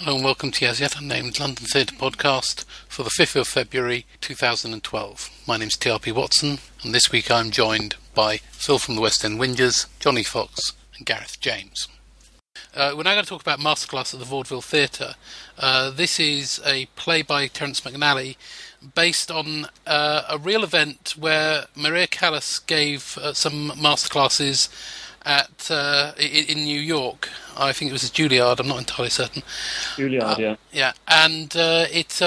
Hello and welcome to As Yet Unnamed London Theatre Podcast for the 5th of February 2012. My name's TRP Watson, and this week I'm joined by Phil from the West End Whingers, Johnny Fox and Gareth James. We're now going to talk about Masterclass at the Vaudeville Theatre. This is a play by Terence McNally based on a real event where Maria Callas gave some masterclasses in New York. I think it was at Juilliard. I'm not entirely certain. Juilliard, yeah. Yeah, and it's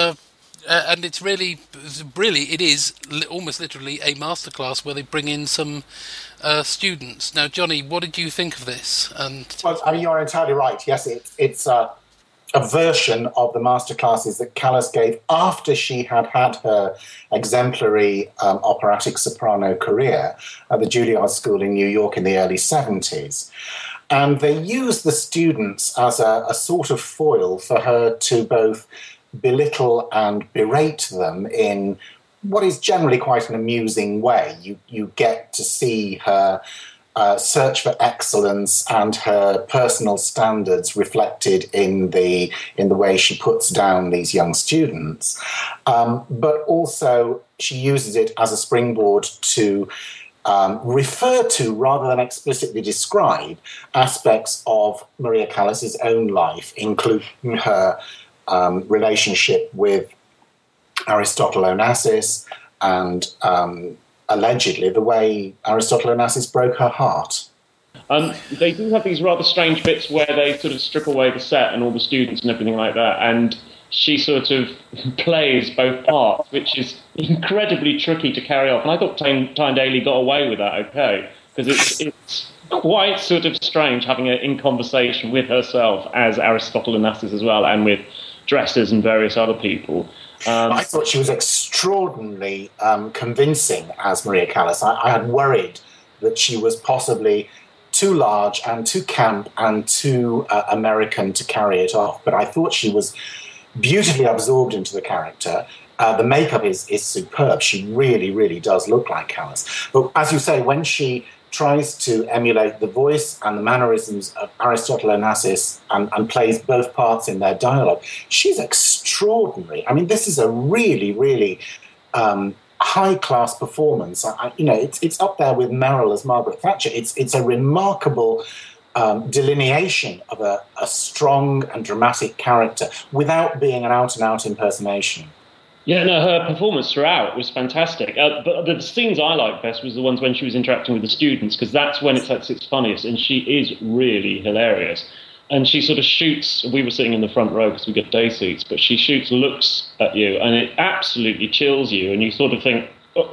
really it is almost literally a masterclass where they bring in some students. Now, Johnny, what did you think of this? Well, I mean, you're entirely right. Yes, it's a version of the masterclasses that Callas gave after she had had her exemplary operatic soprano career at the Juilliard School in New York in the early 70s. And they used the students as a sort of foil for her to both belittle and berate them in what is generally quite an amusing way. You get to see her search for excellence and her personal standards reflected in the way she puts down these young students. But also she uses it as a springboard to refer to, rather than explicitly describe, aspects of Maria Callas's own life, including her relationship with Aristotle Onassis and allegedly the way Aristotle Onassis broke her heart. They do have these rather strange bits where they sort of strip away the set and all the students and everything like that, and she sort of plays both parts, which is incredibly tricky to carry off. And I thought Tyne Daly got away with that okay, because it's quite sort of strange having her in conversation with herself as Aristotle Onassis as well, and with dressers and various other people. I thought she was extraordinarily convincing as Maria Callas. I had worried that she was possibly too large and too camp and too American to carry it off, but I thought she was beautifully absorbed into the character. The makeup is superb. She really, really does look like Callas. But as you say, when she tries to emulate the voice and the mannerisms of Aristotle Onassis and plays both parts in their dialogue, she's extraordinary. I mean, this is a really, really high-class performance. It's up there with Meryl as Margaret Thatcher. It's a remarkable delineation of a strong and dramatic character without being an out-and-out impersonation. Yeah, no, her performance throughout was fantastic. But the scenes I liked best was the ones when she was interacting with the students, because that's when it's at its funniest, and she is really hilarious. And she sort of shoots, we were sitting in the front row because we got day seats, but she shoots looks at you, and it absolutely chills you, and you sort of think,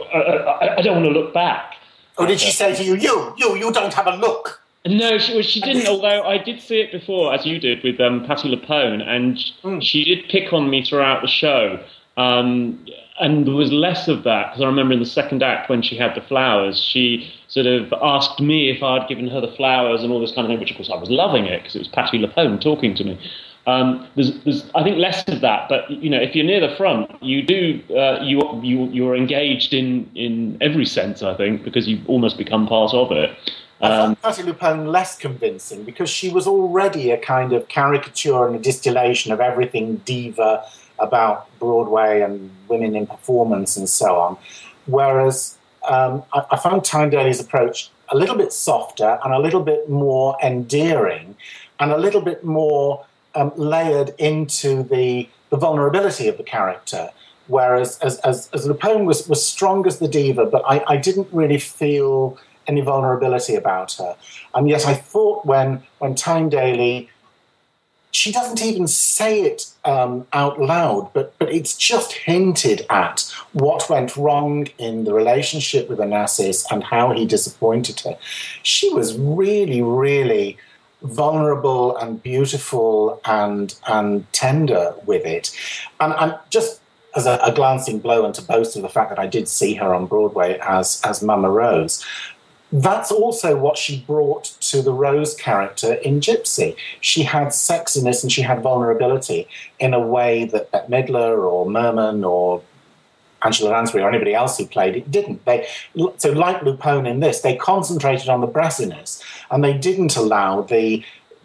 I don't want to look back. Oh, did she say to you, you don't have a look? No, she didn't, although I did see it before, as you did, with Patti LuPone, and she did pick on me throughout the show. And there was less of that, because I remember in the second act when she had the flowers, she sort of asked me if I'd given her the flowers and all this kind of thing, which of course I was loving it, because it was Patti LuPone talking to me. There's I think less of that, but if you're near the front, you do you're engaged in every sense, I think, because you almost become part of it. I found Patti LuPone less convincing because she was already a kind of caricature and a distillation of everything diva about Broadway and women in performance and so on. Whereas I found Tyne Daly's approach a little bit softer and a little bit more endearing and a little bit more layered into the vulnerability of the character. Whereas as LuPone was strong as the diva, but I didn't really feel any vulnerability about her. And yet I thought when Tyne Daly, she doesn't even say it out loud, but it's just hinted at what went wrong in the relationship with Onassis and how he disappointed her. She was really, really vulnerable and beautiful and tender with it. And just as a glancing blow and to boast of the fact that I did see her on Broadway as Mama Rose, that's also what she brought to the Rose character in Gypsy. She had sexiness and she had vulnerability in a way that Bette Midler or Merman or Angela Lansbury or anybody else who played it didn't. So like LuPone in this, they concentrated on the brassiness and they didn't allow the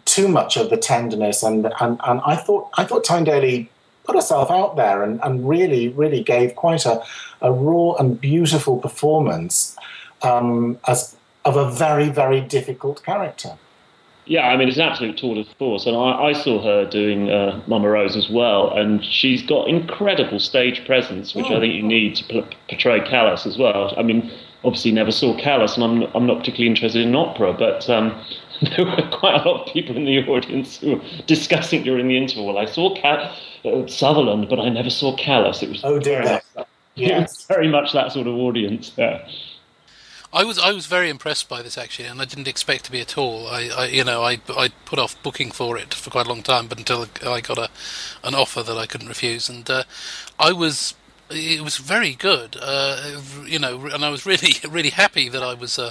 too much of the tenderness, and I thought Tyne Daly put herself out there and really gave quite a raw and beautiful performance as of a very, very difficult character. Yeah, I mean, it's an absolute tour de force, and I saw her doing Mama Rose as well, and she's got incredible stage presence, which I think you need to portray Callas as well. I mean, obviously never saw Callas, and I'm not particularly interested in opera, but there were quite a lot of people in the audience who were discussing during the interval. I saw Sutherland, but I never saw Callas. It was it was very much that sort of audience there. I was very impressed by this actually, and I didn't expect to be at all. I put off booking for it for quite a long time, but until I got an offer that I couldn't refuse, and it was very good. And I was really happy that I was that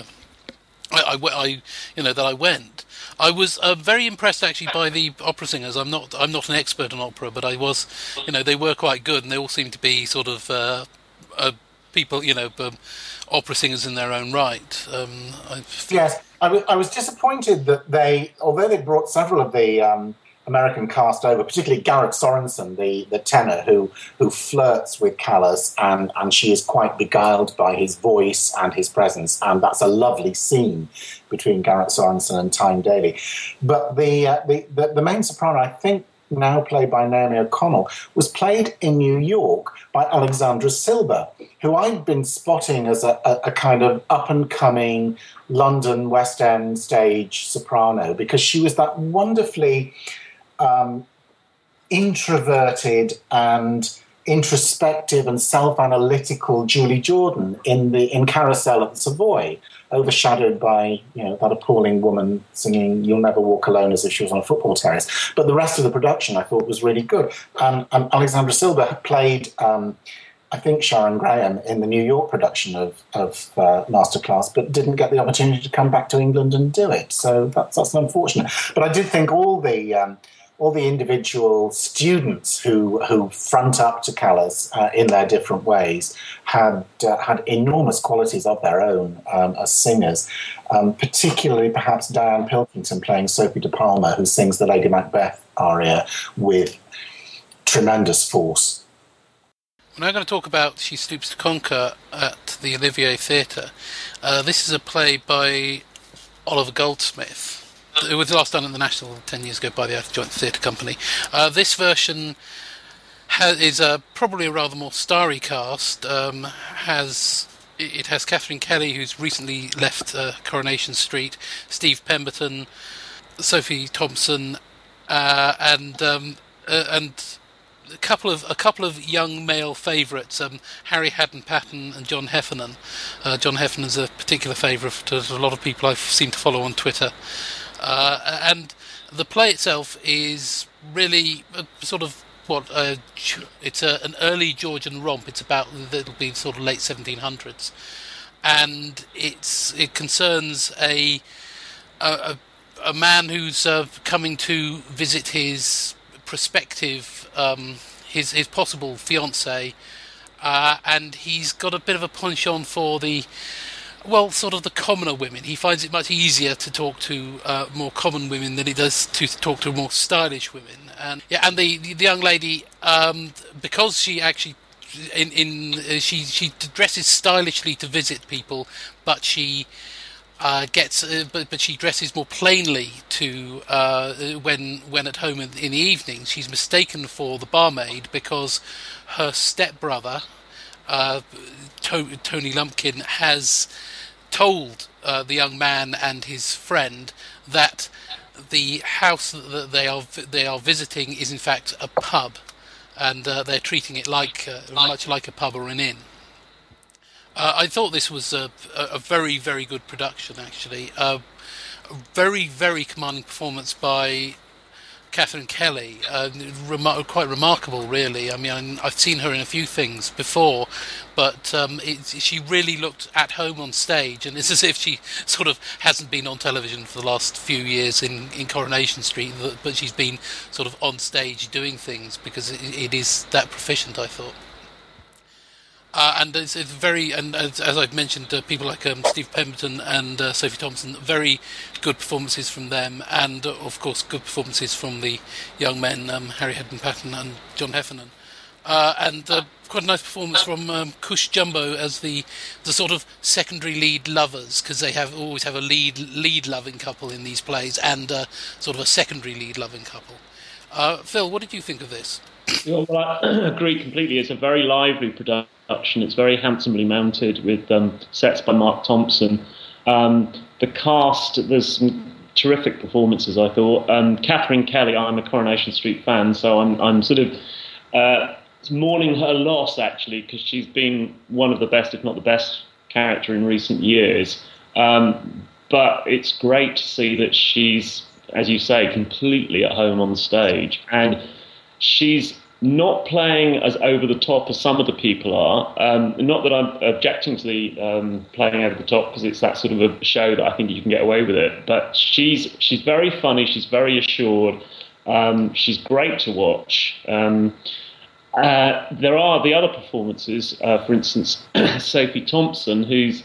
I went. I was very impressed actually by the opera singers. I'm not an expert on opera, but I was, they were quite good, and they all seemed to be sort of people, opera singers in their own right. Yes, I was disappointed that although they brought several of the American cast over, particularly Garrett Sorensen, the tenor who flirts with Callas, and she is quite beguiled by his voice and his presence, and that's a lovely scene between Garrett Sorensen and Tyne Daly. But the main soprano, I think, now played by Naomi O'Connell, was played in New York by Alexandra Silber, who I'd been spotting as a kind of up-and-coming London West End stage soprano, because she was that wonderfully introverted and introspective and self-analytical Julie Jordan in Carousel at the Savoy, overshadowed by that appalling woman singing "You'll Never Walk Alone" as if she was on a football terrace. But the rest of the production I thought was really good. And Alexandra Silber had played, I think, Sharon Graham in the New York production of Masterclass, but didn't get the opportunity to come back to England and do it. So that's unfortunate. But I did think all the individual students who front up to Callas in their different ways had enormous qualities of their own as singers, particularly perhaps Diane Pilkington playing Sophie de Palma, who sings the Lady Macbeth aria with tremendous force. We're now going to talk about She Stoops to Conquer at the Olivier Theatre. This is a play by Oliver Goldsmith. It was last done at the National 10 years ago by the Joint Theatre Company. This version is probably a rather more starry cast. It has Catherine Kelly, who's recently left Coronation Street, Steve Pemberton, Sophie Thompson, and a couple of young male favourites, Harry Haddon Patton and John Heffernan. John Heffernan's a particular favourite to a lot of people I seem to follow on Twitter. And the play itself is really sort of it's an early Georgian romp. It'll be sort of late 1700s, and it concerns a man who's coming to visit his prospective his possible fiancée, and he's got a bit of a penchant for the commoner women. He finds it much easier to talk to more common women than he does to talk to more stylish women. And the young lady, because she actually she dresses stylishly to visit people, but she but she dresses more plainly to when at home in the evening. She's mistaken for the barmaid because her stepbrother, Tony Lumpkin, has told the young man and his friend that the house that they are visiting is in fact a pub, and they're treating it much like a pub or an inn. I thought this was a very, very good production, actually. A very, very commanding performance by Catherine Kelly. Quite remarkable, really. I mean, I've seen her in a few things before, but she really looked at home on stage, and it's as if she sort of hasn't been on television for the last few years in Coronation Street, but she's been sort of on stage doing things because it is that proficient, I thought. And it's very, and as I've mentioned, people like Steve Pemberton and Sophie Thompson, very good performances from them, and of course good performances from the young men, Harry Hedman Patton and John Heffernan. And quite a nice performance from Cush Jumbo as the sort of secondary lead lovers, because they always have a lead loving couple in these plays, and sort of a secondary lead loving couple. Phil, what did you think of this? Well, I agree completely. It's a very lively production. It's very handsomely mounted with sets by Mark Thompson. The cast, there's some terrific performances, I thought. Catherine Kelly, I'm a Coronation Street fan, so I'm sort of mourning her loss, actually, because she's been one of the best, if not the best, character in recent years. But it's great to see that she's, as you say, completely at home on the stage. And she's not playing as over the top as some of the people are. Not that I'm objecting to the playing over the top, because it's that sort of a show that I think you can get away with it. But she's very funny. She's very assured. She's great to watch. There are the other performances. For instance, Sophie Thompson, who's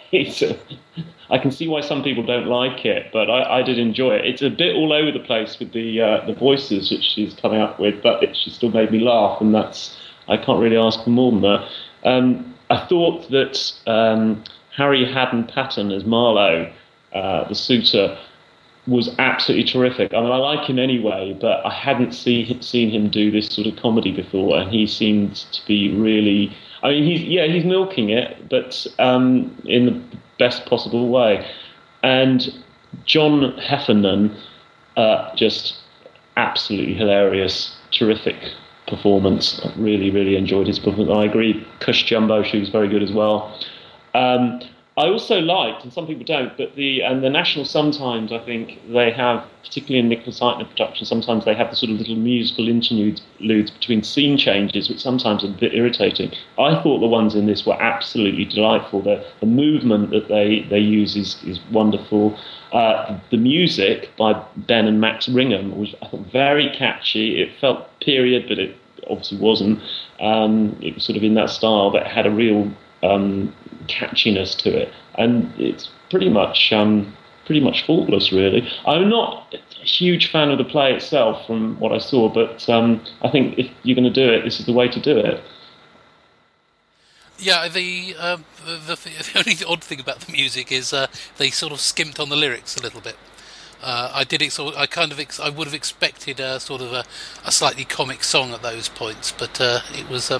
I can see why some people don't like it, but I did enjoy it. It's a bit all over the place with the voices which she's coming up with, but she still made me laugh, and I can't really ask for more than that. I thought that Harry Hedman Patton as Marlowe, the suitor, was absolutely terrific. I mean, I like him anyway, but I hadn't seen him do this sort of comedy before, and he seemed to be really... I mean, he's milking it, but in the best possible way. And John Heffernan, just absolutely hilarious, terrific performance. I really, really enjoyed his performance. I agree, Cush Jumbo, she was very good as well. I also liked, and some people don't, but the National, sometimes I think they have, particularly in Nicholas Eitner production, sometimes they have the sort of little musical interludes between scene changes, which sometimes are a bit irritating. I thought the ones in this were absolutely delightful. The movement that they use is wonderful. The music by Ben and Max Ringham was, I thought, very catchy. It felt period, but it obviously wasn't. It was sort of in that style, but it had a real catchiness to it, and it's pretty much faultless, really. I'm not a huge fan of the play itself from what I saw, but I think if you're going to do it, this is the way to do it. Yeah, the only odd thing about the music is they sort of skimped on the lyrics a little bit. I would have expected a slightly comic song at those points, but it was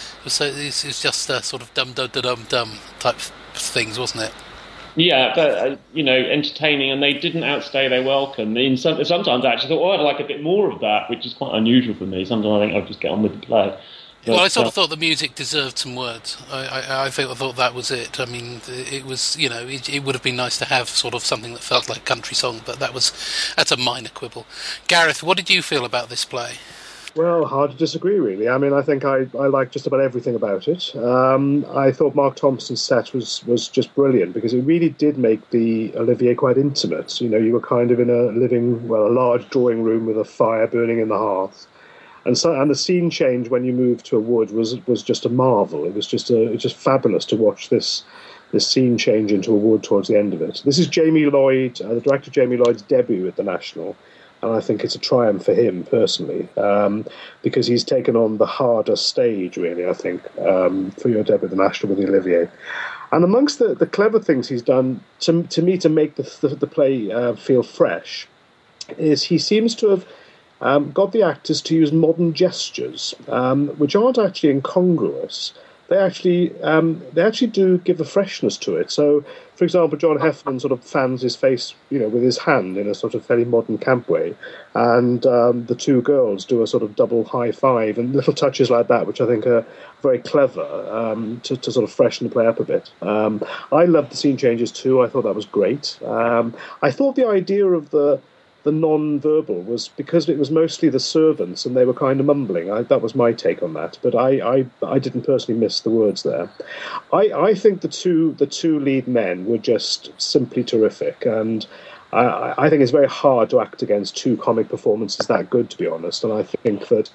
just sort of dum dum dum dum type things, wasn't it? Yeah, but entertaining, and they didn't outstay their welcome. Sometimes I actually thought, I'd like a bit more of that, which is quite unusual for me. Sometimes I think I'll just get on with the play. But, well, I sort of thought the music deserved some words. I thought that was it. I mean, it was, it would have been nice to have sort of something that felt like a country song, but that's a minor quibble. Gareth, what did you feel about this play? Well, hard to disagree, really. I mean, I think I liked just about everything about it. I thought Mark Thompson's set was just brilliant, because it really did make the Olivier quite intimate. You were kind of in a large drawing room with a fire burning in the hearth. And the scene change when you moved to a wood was just a marvel. It was just fabulous to watch this scene change into a wood towards the end of it. This is Jamie Lloyd, the director Jamie Lloyd's debut at the National, and I think it's a triumph for him personally, because he's taken on the harder stage, really, I think, for your debut at the National with the Olivier. And amongst the clever things he's done, to me, to make the play feel fresh, is he seems to have got the actors to use modern gestures, which aren't actually incongruous. They actually do give a freshness to it. So, for example, John Heffernan sort of fans his face, with his hand in a sort of fairly modern camp way, and the two girls do a sort of double high five and little touches like that, which I think are very clever to sort of freshen the play up a bit. I loved the scene changes too. I thought that was great. I thought the idea of the non-verbal was because it was mostly the servants and they were kind of mumbling. That was my take on that, but I didn't personally miss the words there. I think the two lead men were just simply terrific, and I think it's very hard to act against two comic performances that good, to be honest. And I think that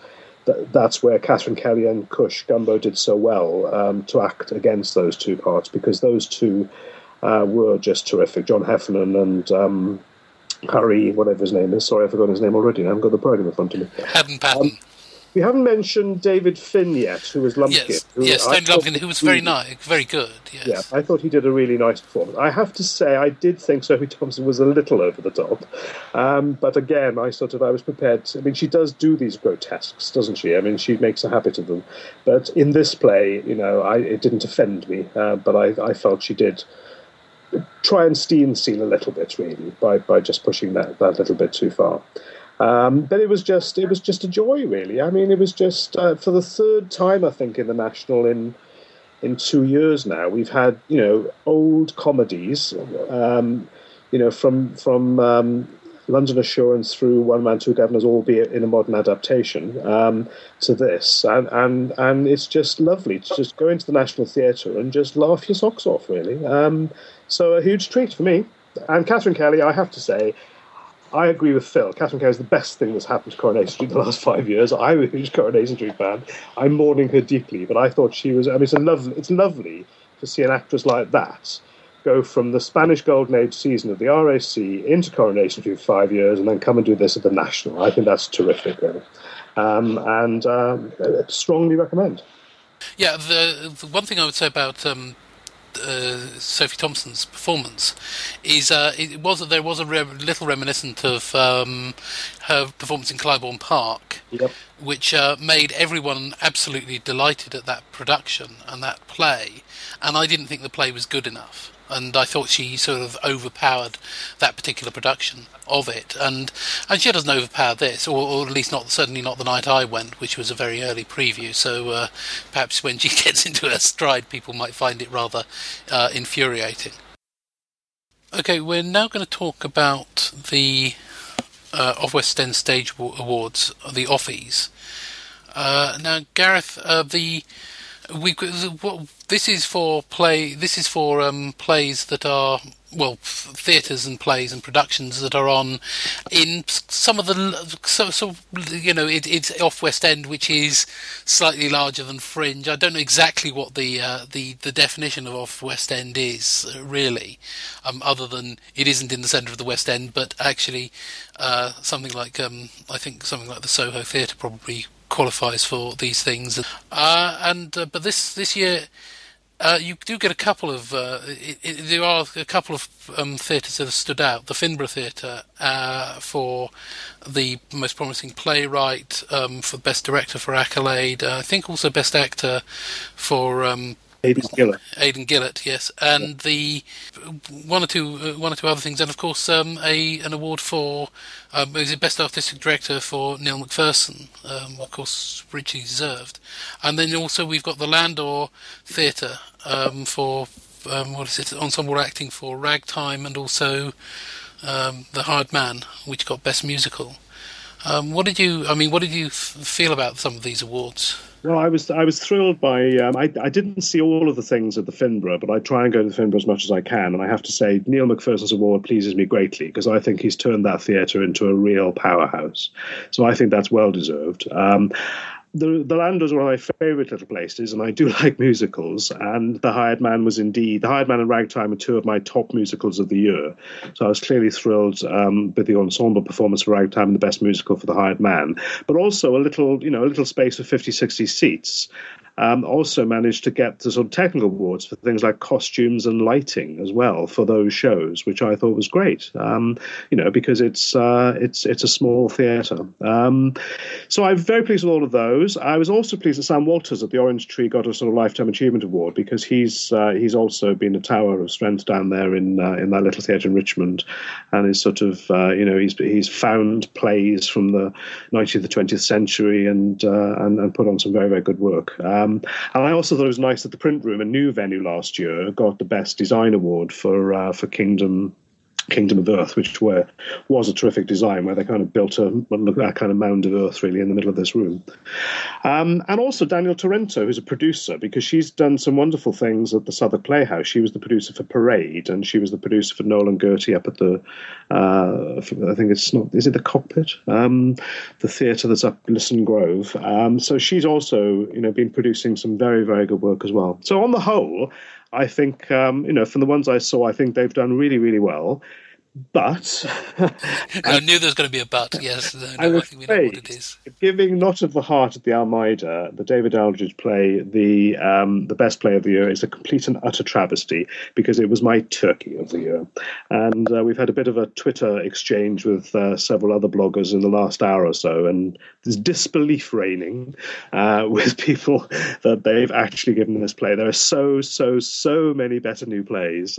that's where Catherine Kelly and Cush Gumbo did so well to act against those two parts, because those two were just terrific. John Heffernan and Harry, whatever his name is. Sorry, I forgot his name already. I haven't got the program in front of me. Haddon Patten. We haven't mentioned David Finn yet, who was Lumpkin. Yes, Tony Lumpkin, who was very nice, very good. Yes. Yeah, I thought he did a really nice performance. I have to say, I did think Sophie Thompson was a little over the top, but again, I was prepared. I mean, she does do these grotesques, doesn't she? I mean, she makes a habit of them. But in this play, it didn't offend me, but I felt she did try and steal a little bit, really, by just pushing that little bit too far. But it was just a joy, really. I mean, it was just for the third time, I think, in the National in 2 years now, we've had old comedies, from London Assurance through One Man, Two Governors, albeit in a modern adaptation, to this, and it's just lovely to just go into the National Theatre and just laugh your socks off, really. So a huge treat for me. And Catherine Kelly, I have to say, I agree with Phil. Catherine Kelly is the best thing that's happened to Coronation Street in the last 5 years. I'm a huge Coronation Street fan. I'm mourning her deeply, but I thought she was. I mean, it's lovely to see an actress like that go from the Spanish Golden Age season of the RAC into Coronation Street for 5 years, and then come and do this at the National. I think that's terrific, really. And strongly recommend. Yeah, the one thing I would say about Sophie Thompson's performance is there was a little reminiscent of her performance in Clybourne Park, yep, which made everyone absolutely delighted at that production and that play, and I didn't think the play was good enough. And I thought she sort of overpowered that particular production of it, and she doesn't overpower this, or at least certainly not the night I went, which was a very early preview. So perhaps when she gets into her stride, people might find it rather infuriating. Okay, we're now going to talk about the Off West End Stage Awards, the Offies. Now, Gareth, this is for plays that are, well, theatres and plays and productions that are on in some of the it's Off West End, which is slightly larger than Fringe. I don't know exactly what the definition of Off West End is, really, other than it isn't in the centre of the West End, but actually something like I think something like the Soho Theatre probably qualifies for these things, but this year you do get a couple of there are a couple of theatres that have stood out. The Finborough Theatre for the most promising playwright, for best director for Accolade, I think also best actor for Aidan Gillett, yes, and the one or two other things, and of course an award for is it best artistic director for Neil Macpherson, of course richly deserved, and then also we've got the Landor Theatre for ensemble acting for Ragtime, and also The Hired Man, which got best musical. What did you feel about some of these awards? Well, I was thrilled by. I didn't see all of the things at the Finborough, but I try and go to the Finborough as much as I can. And I have to say, Neil Macpherson's award pleases me greatly, because I think he's turned that theatre into a real powerhouse. So I think that's well deserved. The Landor is one of my favourite little places, and I do like musicals, and The Hired Man and Ragtime are two of my top musicals of the year. So I was clearly thrilled with the ensemble performance for Ragtime and the best musical for The Hired Man, but also a little space of 50, 60 seats. Also managed to get the sort of technical awards for things like costumes and lighting as well for those shows, which I thought was great. Because it's a small theatre. So I'm very pleased with all of those. I was also pleased that Sam Walters at the Orange Tree got a sort of Lifetime Achievement Award, because he's also been a tower of strength down there in that little theatre in Richmond, and is sort of he's found plays from the 19th to 20th century and put on some very, very good work. And I also thought it was nice that the Print Room, a new venue last year, got the Best Design Award for Kingdom Kingdom of Earth, which was a terrific design, where they kind of built a kind of mound of earth really in the middle of this room. And also Daniel Torrento, who's a producer, because she's done some wonderful things at the Southwark Playhouse. She was the producer for Parade, and she was the producer for Noel and Gertie up at the, I think is it the Cockpit? The theatre that's up Lisson Grove. So she's also, been producing some very, very good work as well. So on the whole, I think, from the ones I saw, I think they've done really, really well. But I knew there was going to be a but. Yes, I think we know what it is. Giving Not of the Heart at the Almeida, the David Aldridge play, the best play of the year, is a complete and utter travesty, because it was my turkey of the year. And we've had a bit of a Twitter exchange with several other bloggers in the last hour or so, and there's disbelief reigning with people that they've actually given this play. There are so many better new plays.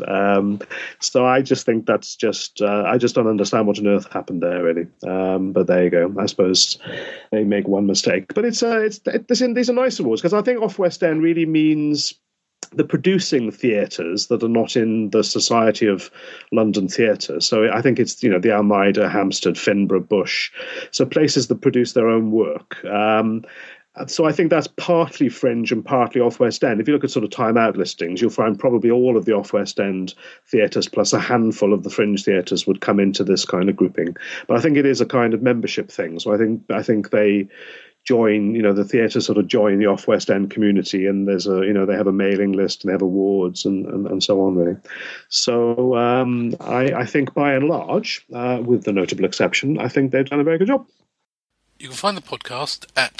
So I just think that's just. I just don't understand what on earth happened there, really. But there you go. I suppose they make one mistake. But these are nice awards, because I think Off West End really means the producing theatres that are not in the Society of London Theatre. So I think it's, the Almeida, Hampstead, Finborough, Bush. So places that produce their own work. So I think that's partly Fringe and partly Off West End. If you look at sort of Time Out listings, you'll find probably all of the Off West End theatres plus a handful of the Fringe theatres would come into this kind of grouping. But I think it is a kind of membership thing. So I think they join, the theatres sort of join the Off West End community, and there's they have a mailing list and they have awards and so on, really. So I think by and large, with the notable exception, I think they've done a very good job. You can find the podcast at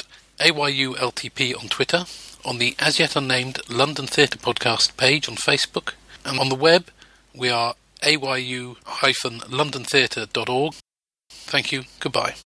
AYULTP on Twitter, on the as yet unnamed London Theatre Podcast page on Facebook, and on the web we are ayu-londontheatre.org. Thank you, goodbye.